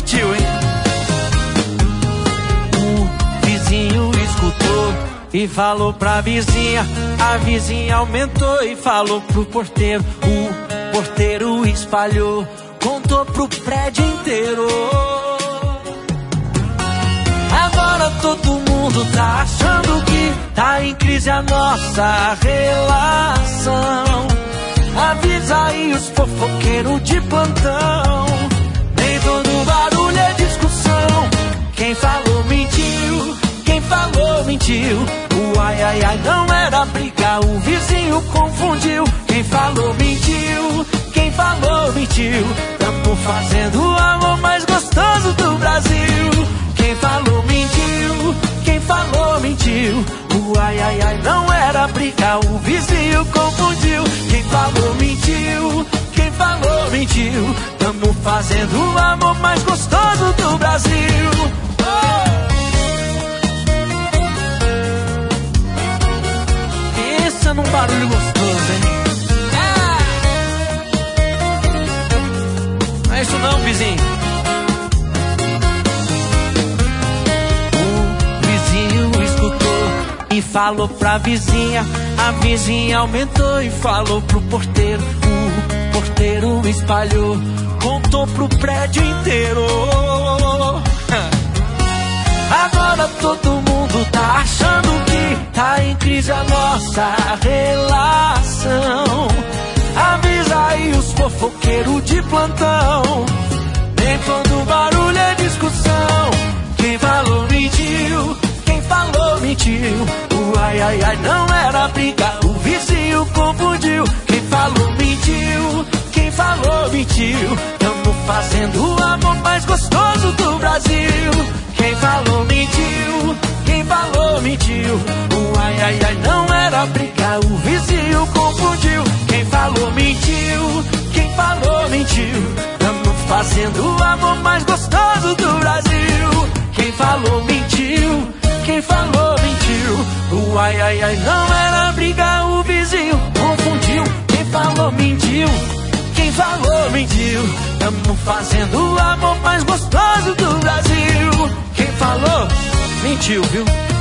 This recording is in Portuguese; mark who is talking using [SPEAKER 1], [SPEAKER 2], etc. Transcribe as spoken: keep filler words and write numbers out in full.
[SPEAKER 1] mentiu, hein? O vizinho escutou e falou pra vizinha. A vizinha aumentou e falou pro porteiro. O porteiro espalhou, contou pro prédio inteiro. Agora todo mundo tá achando que tá em crise a nossa relação. Avisa aí os fofoqueiros de plantão. Nem todo barulho é discussão. Quem falou mentiu, quem falou mentiu. O ai ai ai não era briga, o vizinho confundiu. Quem falou mentiu, quem falou mentiu. Tamo fazendo o amor mais gostoso do Brasil. Quem falou mentiu, quem falou mentiu. O ai ai ai não era briga, o vizinho confundiu. Quem falou mentiu, quem falou mentiu. Tamo fazendo o amor mais gostoso do Brasil. Oh! Pensa num barulho gostoso, hein? Ah! Não é isso não, vizinho. E falou pra vizinha, a vizinha aumentou e falou pro porteiro. O porteiro espalhou, contou pro prédio inteiro. Agora todo mundo tá achando que tá em crise a nossa relação. Avisa aí os fofoqueiros de plantão. Nem todo barulho é discussão. Quem falou mentiu, quem falou mentiu. O ai ai ai não era briga, o vizinho confundiu. Quem falou mentiu, quem falou mentiu. Tamo fazendo o amor mais gostoso do Brasil. Quem falou mentiu, quem falou mentiu. O ai ai ai não era briga, o vizinho confundiu. Quem falou mentiu, quem falou mentiu. Tamo fazendo o amor mais gostoso do Brasil. Quem falou mentiu, quem falou mentiu. O ai ai ai não era briga, o vizinho confundiu. Quem falou mentiu, quem falou mentiu. Tamo fazendo o amor mais gostoso do Brasil. Quem falou mentiu, viu?